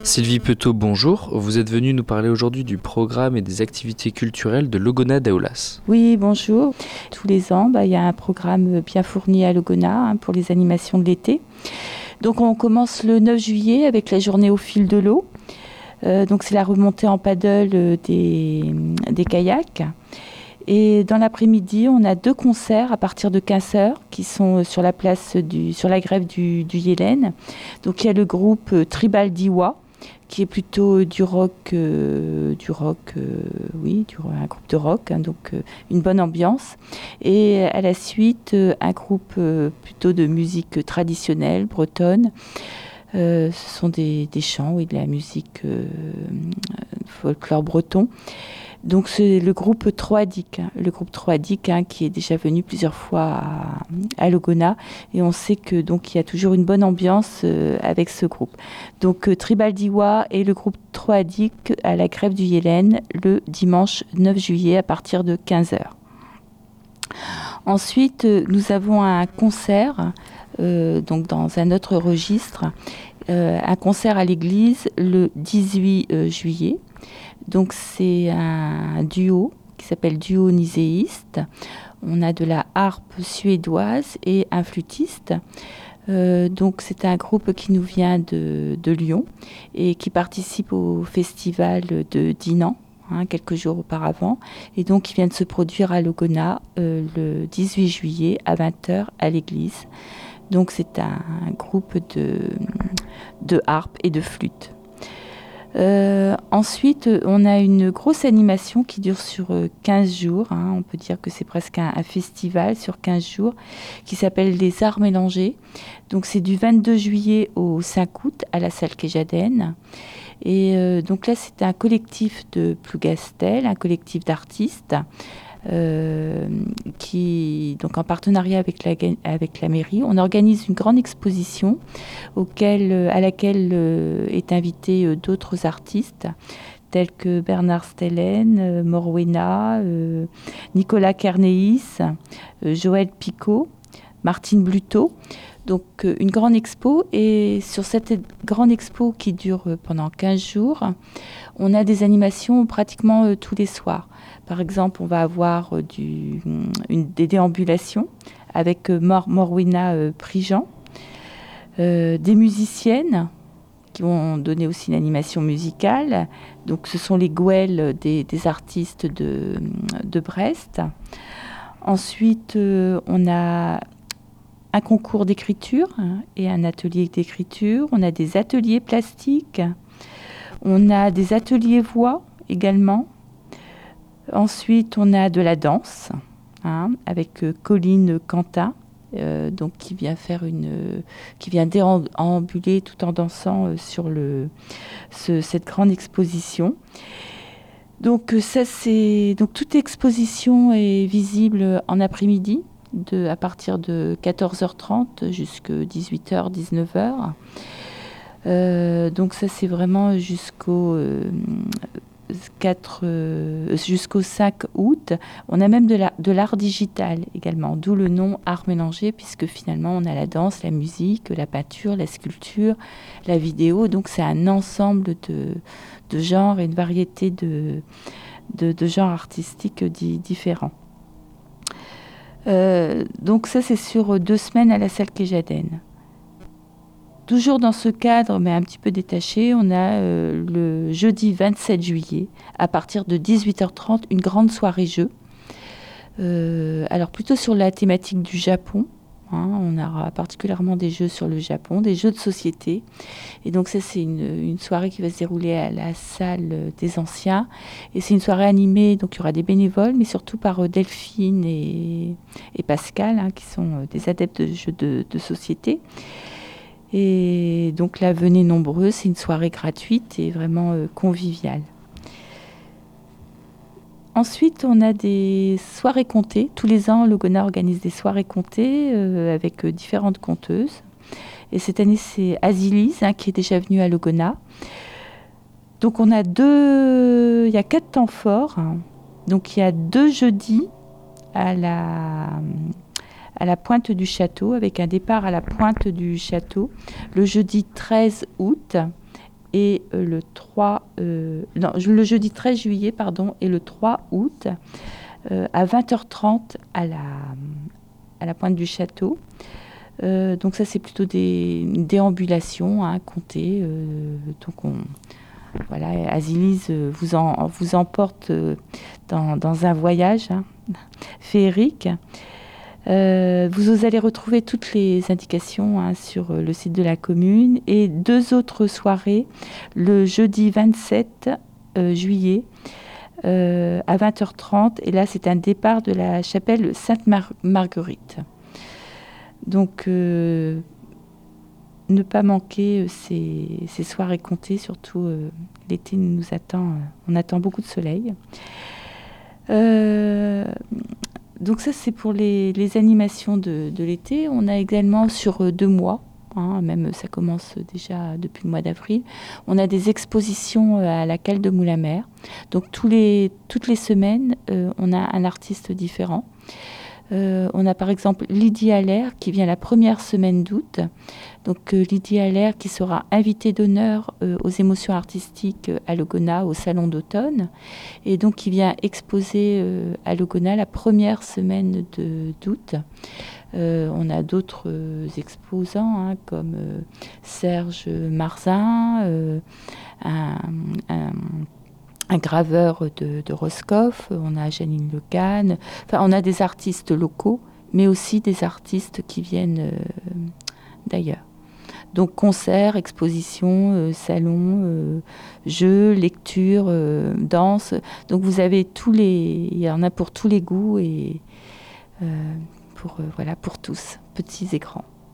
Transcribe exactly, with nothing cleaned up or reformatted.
Sylvie Petot, bonjour. Vous êtes venue nous parler aujourd'hui du programme et des activités culturelles de Logona d'Aoulas. Oui, bonjour. Tous les ans, bah, il y a un programme bien fourni à Logona hein, pour les animations de l'été. Donc on commence le neuf juillet avec la journée au fil de l'eau. Euh, donc c'est la remontée en paddle des, des kayaks. Et dans l'après-midi, on a deux concerts à partir de quinze heures qui sont sur la place du, sur la grève du, du Yélène. Donc il y a le groupe Tribal Diwa, qui est plutôt du rock, euh, du rock, euh, oui, du, un groupe de rock, hein, donc euh, une bonne ambiance. Et à la suite, euh, un groupe euh, plutôt de musique traditionnelle, bretonne. Euh, ce sont des, des chants, oui, de la musique euh, folklore breton. Donc c'est le groupe Troadic, hein, le groupe Troadic hein, qui est déjà venu plusieurs fois à, à Logona, et on sait que donc il y a toujours une bonne ambiance euh, avec ce groupe. Donc euh, Tribal Diwa et le groupe Troadic à la grève du Yélène le dimanche neuf juillet à partir de quinze heures. Ensuite, euh, nous avons un concert euh, donc dans un autre registre, euh, un concert à l'église le dix-huit juillet. Donc c'est un duo qui s'appelle Duo Niséiste. On a de la harpe suédoise et un flûtiste. Euh, donc c'est un groupe qui nous vient de, de Lyon et qui participe au festival de Dinan, hein, quelques jours auparavant. Et donc il vient de se produire à Logona euh, le dix-huit juillet à vingt heures à l'église. Donc c'est un, un groupe de, de harpe et de flûte. Euh, ensuite, on a une grosse animation qui dure sur quinze jours. Hein, on peut dire que c'est presque un, un festival sur quinze jours qui s'appelle Les Arts Mélangés. Donc, c'est du vingt-deux juillet au cinq août à la salle Kéjaden. Et euh, donc là, c'est un collectif de Plougastel, un collectif d'artistes. Euh, qui, donc en partenariat avec la, avec la mairie, on organise une grande exposition auquel, à laquelle euh, est invité euh, d'autres artistes tels que Bernard Stellen, euh, Morwena, euh, Nicolas Kernéis, euh, Joël Picot, Martine Bluteau. Donc euh, une grande expo, et sur cette grande expo qui dure euh, pendant quinze jours, on a des animations pratiquement euh, tous les soirs. Par exemple, on va avoir euh, du, une, des déambulations avec euh, Mor, Morwena euh, Prigent, euh, des musiciennes qui vont donner aussi une animation musicale. Donc ce sont les gouelles des, des artistes de, de Brest. Ensuite, euh, on a un concours d'écriture hein, et un atelier d'écriture. On a des ateliers plastiques. On a des ateliers voix également. Ensuite, on a de la danse hein, avec euh, Colline Quentin, euh, donc qui vient faire une, euh, qui vient déambuler tout en dansant euh, sur le, ce, cette grande exposition. Donc ça, c'est donc toute exposition est visible en après-midi. De, à partir de quatorze heures trente jusqu'à dix-huit heures, dix-neuf heures. Euh, donc ça, c'est vraiment jusqu'au, euh, quatre, euh, jusqu'au cinq août. On a même de, la, de l'art digital également, d'où le nom art mélangé, puisque finalement, on a la danse, la musique, la peinture, la sculpture, la vidéo. Donc c'est un ensemble de, de genres et une variété de, de, de genres artistiques di- différents. Euh, donc ça, c'est sur deux semaines à la salle Kéjaden. Toujours dans ce cadre, mais un petit peu détaché, on a euh, le jeudi vingt-sept juillet, à partir de dix-huit heures trente, une grande soirée jeu. Euh, alors plutôt sur la thématique du Japon. Hein, on aura particulièrement des jeux sur le Japon, des jeux de société. Et donc ça, c'est une, une soirée qui va se dérouler à la salle des anciens. Et c'est une soirée animée, donc il y aura des bénévoles, mais surtout par Delphine et, et Pascal, hein, qui sont des adeptes de jeux de, de société. Et donc là, venez nombreux, c'est une soirée gratuite et vraiment euh, conviviale. Ensuite, on a des soirées contées. Tous les ans, Logona organise des soirées contées euh, avec euh, différentes conteuses. Et cette année, c'est Azilise hein, qui est déjà venue à Logona. Donc, on a deux... Il y a quatre temps forts. Donc, il y a deux jeudis à la... à la pointe du château, avec un départ à la pointe du château, le jeudi treize août, et euh, le trois, euh, non, le jeudi treize juillet, pardon, et le trois août, euh, à vingt heures trente à la, à la Pointe du Château. Euh, donc ça, c'est plutôt des déambulations, hein, comptées. Euh, donc on, voilà, Azilise vous, en, vous emporte dans, dans un voyage, hein, féerique. Euh, vous allez retrouver toutes les indications, hein, sur le site de la commune, et deux autres soirées le jeudi vingt-sept euh, juillet euh, à vingt heures trente, et là c'est un départ de la chapelle Sainte-Marguerite. Donc euh, ne pas manquer ces, ces soirées comptées, surtout euh, l'été nous attend, euh, on attend beaucoup de soleil. Euh, Donc ça, c'est pour les, les animations de, de l'été. On a également sur deux mois, hein, même ça commence déjà depuis le mois d'avril, on a des expositions à la cale de Moulins-Mer. Donc tous les, toutes les semaines, euh, on a un artiste différent. Euh, on a par exemple Lydie Allaire qui vient la première semaine d'août. Donc euh, Lydie Allaire qui sera invitée d'honneur euh, aux émotions artistiques euh, à Logona au salon d'automne, et donc qui vient exposer euh, à Logona la première semaine de, d'août. Euh, on a d'autres euh, exposants, hein, comme euh, Serge Marzin, euh, un, un un graveur de, de Roscoff, on a Janine Lecane, enfin on a des artistes locaux, mais aussi des artistes qui viennent euh, d'ailleurs. Donc concerts, expositions, euh, salons, euh, jeux, lectures, euh, danse. Donc vous avez tous les, il y en a pour tous les goûts et euh, pour euh, voilà, pour tous, petits et grands.